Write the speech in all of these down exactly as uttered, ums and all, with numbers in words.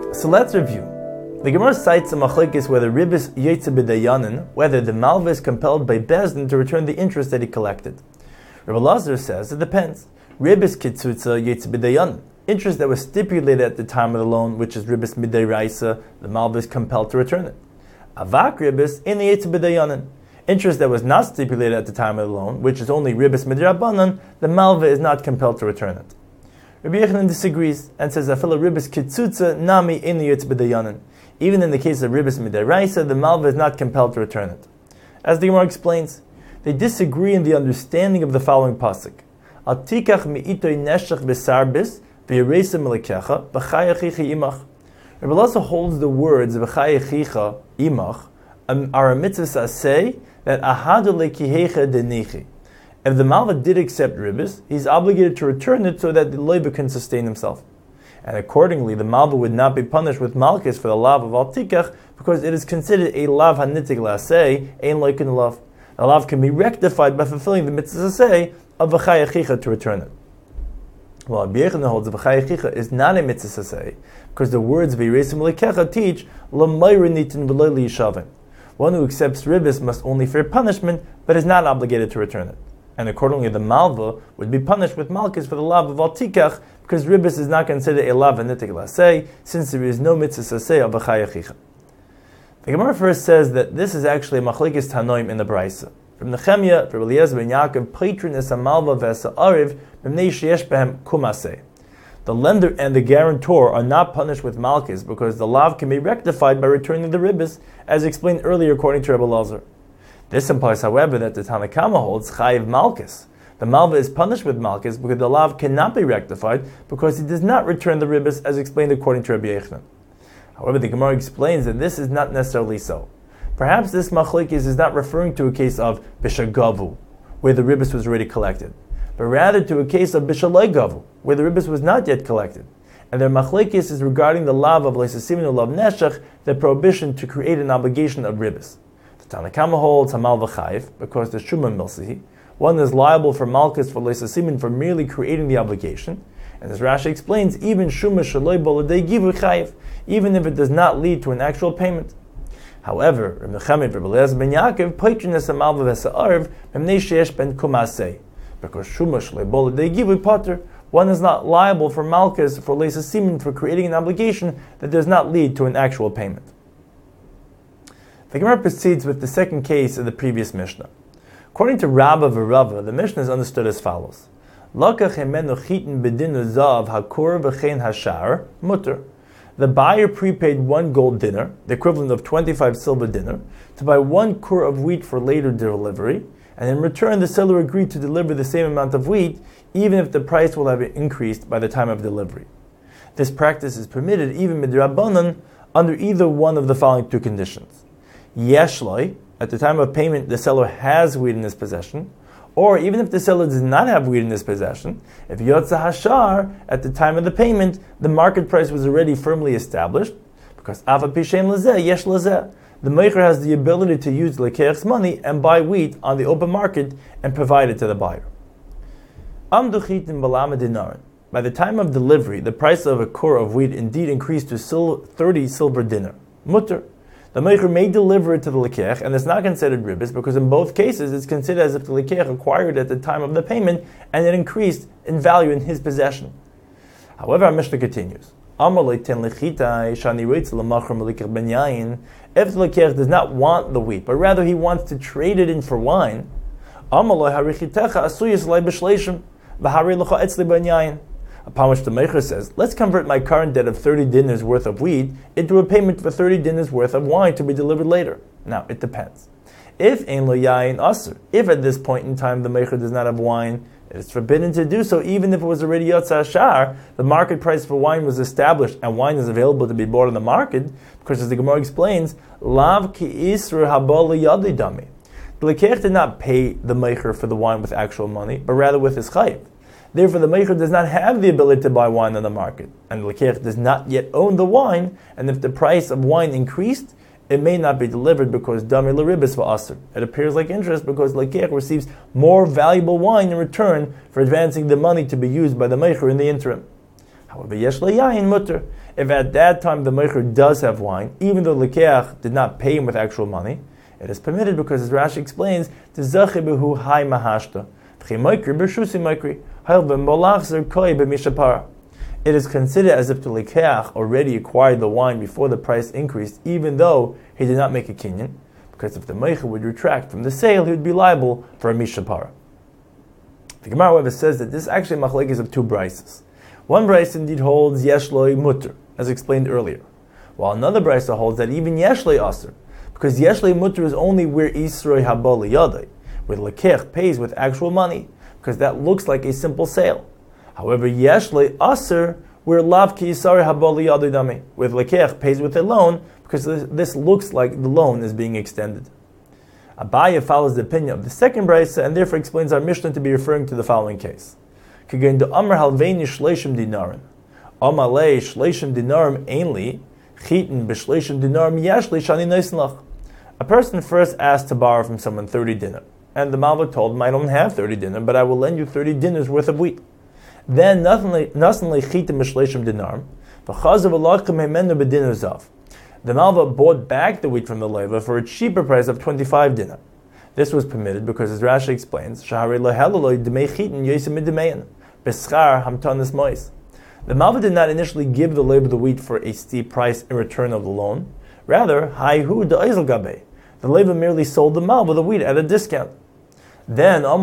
So let's review. The Gemara cites a machlekes whether ribis yetze b'dayanin, whether the malva is compelled by Bezdin to return the interest that he collected. Rabbi Lazar says it depends. Ribis kitzutza yetze b'dayanin, interest that was stipulated at the time of the loan, which is ribis midayraisa, the malva is compelled to return it. Avak ribis in the yetze b'dayanin, interest that was not stipulated at the time of the loan, which is only ribis midrabanan, the malva is not compelled to return it. Rabbi Yechanan disagrees and says afila ribis kitzutza nami in the yetze b'dayanin. Even in the case of ribis midaraisa, the malva is not compelled to return it. As the Gemara explains, they disagree in the understanding of the following pasuk: Al tikach mi'itoy neshach b'sarbis v'yeresa melikecha v'chayachicha imach. Rabbi Lazar holds the words v'chayachicha imach are a mitzvah say that ahadu lekihecha denichi. If the malva did accept ribis, he's obligated to return it so that the leiba can sustain himself. And accordingly, the malva would not be punished with malchus for the lav of al tikach because it is considered a lav hanitik lasei, ein loikin lav. The lav can be rectified by fulfilling the mitzvah say of v'chayachicha to return it. Well, Rabbi Yechanan holds that v'chayachicha is not a mitzvah say because the words v'yiresim lekecha teach l'mayra nitin v'lo liyishavim. One who accepts ribis must only fear punishment, but is not obligated to return it. And accordingly, the malva would be punished with malchus for the lav of al tikach, because ribis is not considered a lav anitik lasei, since there is no mitzvah sasei of v'chayachicha. The Gemara first says that this is actually a machlekes tanoim in the Braisa. From Nechemia, from Eliezer ben Yaakov, patron is a malva v'esa ariv b'mnei sheyesh behem kumasei. The lender and the guarantor are not punished with malchus because the lav can be rectified by returning the ribis, as explained earlier according to Rabbi Lazar. This implies, however, that the Tanna Kama holds chayiv malchus. The malva is punished with malchus because the lav cannot be rectified because he does not return the ribis, as explained according to Rabbi Yechanan. However, the Gemara explains that this is not necessarily so. Perhaps this machlekes is not referring to a case of bishagavu, where the ribis was already collected, but rather to a case of bishalei gavu, where the ribis was not yet collected. And their machlekes is regarding the lav of leisasimin or lav neshach, the prohibition to create an obligation of ribis. The Tanna Kama holds hamal v'chayiv because the shuma milsihi. One is liable for malchus for leisasimin for merely creating the obligation, and as Rashi explains, even shuma shaloi boladei givu chayiv, even if it does not lead to an actual payment. However, Rabbi Nechemia Rabbi Eliezer ben Yaakov patron is hamal v'vesa arv b'mnei sheyesh ben kumasei, because shuma shaloi boladei givu pater. One is not liable for malchus for leisasimin for creating an obligation that does not lead to an actual payment. The Gemara proceeds with the second case of the previous Mishnah. According to Rabba v'Rava, the Mishnah is understood as follows: Lakach hemenu chitin bedinu zav hakor v'chein hashar mutter. The buyer prepaid one gold dinar, the equivalent of twenty-five silver dinar, to buy one kur of wheat for later delivery, and in return the seller agreed to deliver the same amount of wheat, even if the price will have increased by the time of delivery. This practice is permitted even midrabanan under either one of the following two conditions: Yeshloi, at the time of payment the seller has wheat in his possession, or even if the seller does not have wheat in his possession, if Yotza Hashar, at the time of the payment, the market price was already firmly established, because Ava Pishen Lazeh, Yesh Lazeh, the Meicher has the ability to use Lekech's money and buy wheat on the open market and provide it to the buyer. Amduchit in Balama Dinaran. By the time of delivery, the price of a kur of wheat indeed increased to thirty silver dinar. Mutter. The Meicher may deliver it to the Lekech, and it's not considered ribis because in both cases it's considered as if the Lekech acquired it at the time of the payment and it increased in value in his possession. However, our Mishnah continues. If the Lekech does not want the wheat, but rather he wants to trade it in for wine, upon which the Meicher says, let's convert my current debt of thirty dinars worth of wheat into a payment for thirty dinars worth of wine to be delivered later. Now, it depends. If ein lo yain aser, if at this point in time the Meicher does not have wine, it is forbidden to do so even if it was already Yotza Hashar, the market price for wine was established and wine is available to be bought on the market, because as the Gemara explains, Lav ki isra habal yadi dami. The Lekech did not pay the Meicher for the wine with actual money, but rather with his chayiv. Therefore, the Meicher does not have the ability to buy wine on the market, and the Lekech does not yet own the wine, and if the price of wine increased, it may not be delivered because Dami L'Ribis v'Aser. It appears like interest because Lekech receives more valuable wine in return for advancing the money to be used by the Meicher in the interim. However, yesh lo yayin mutter. If at that time the meicher does have wine, even though lekeach did not pay him with actual money, it is permitted because, as Rashi explains, to zachi behu hai mahashta. It is considered as if the lekeach already acquired the wine before the price increased, even though he did not make a kinyan, because if the meicher would retract from the sale, he would be liable for a mishapara. The Gemara, however, says that this is actually machlekes of two brises. One brise indeed holds yesh lo mutter, as explained earlier, while another brise holds that even yesh lo aser, because yesh lo mutter is only where isroi haba liyadai, where lekech pays with actual money, because that looks like a simple sale. However, yesh lo aser, where lav ki isari haba liyadai dami, where lekech pays with a loan, because this, this looks like the loan is being extended. Abaye follows the opinion of the second brisa and therefore explains our Mishnah to be referring to the following case. K'gein de amar halveini shleishim dinarim. Amalei shleishim dinarim ainli, chitin b'shleishim dinarim yashli shani noisenlach. A person first asked to borrow from someone thirty dinar, and the Malva told him, I don't have thirty dinar, but I will lend you thirty dinars worth of wheat. Then, nasanli chitin b'shleishim dinarim, v'chazav alachim hemenu b'dinar zav. The Malva bought back the wheat from the Leva for a cheaper price of twenty-five dinar. This was permitted because, as Rashi explains, the Malva did not initially give the Leva the wheat for a steep price in return of the loan. Rather, the Leva merely sold the Malva the wheat at a discount. Then, if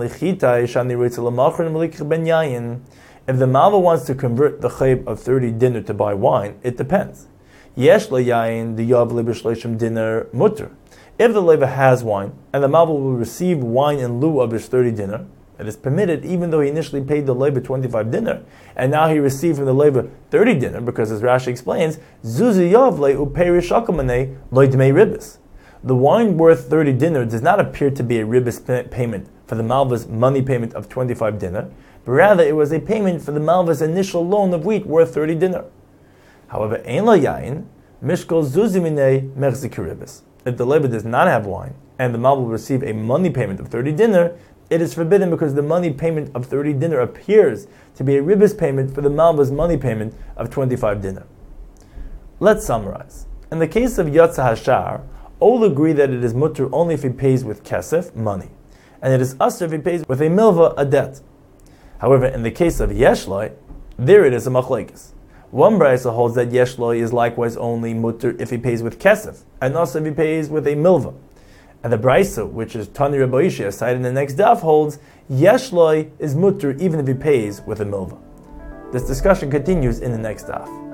the Malva wants to convert the chayb of thirty dinar to buy wine, it depends. Yesh lo yayin the yav lebishleishim dinar mutter. If the leva has wine and the malva will receive wine in lieu of his thirty dinar, it is permitted even though he initially paid the leva twenty-five dinar and now he received from the leva thirty dinar because, as Rashi explains, zuzi yav le uperi shakamane lo dmei ribis. The wine worth thirty dinar does not appear to be a ribis payment for the malva's money payment of twenty-five dinar, but rather it was a payment for the malva's initial loan of wheat worth thirty dinar. However, ein lo yayin, mishkol zuzi minei mechzikaribis. If the leva does not have wine, and the malva will receive a money payment of thirty dinar, it is forbidden because the money payment of thirty dinar appears to be a ribis payment for the malva's money payment of twenty-five dinar. Let's summarize. In the case of Yatza Hashar, all agree that it is mutter only if he pays with kesef, money, and it is asr if he pays with a milva, a debt. However, in the case of Yeshloi, there it is a machlekes. One brisa holds that yeshloi is likewise only mutter if he pays with kesef, and also if he pays with a milva. And the brisa, which is Tani Rabbi Ishia, cited in the next daf, holds yeshloi is mutter even if he pays with a milva. This discussion continues in the next daf.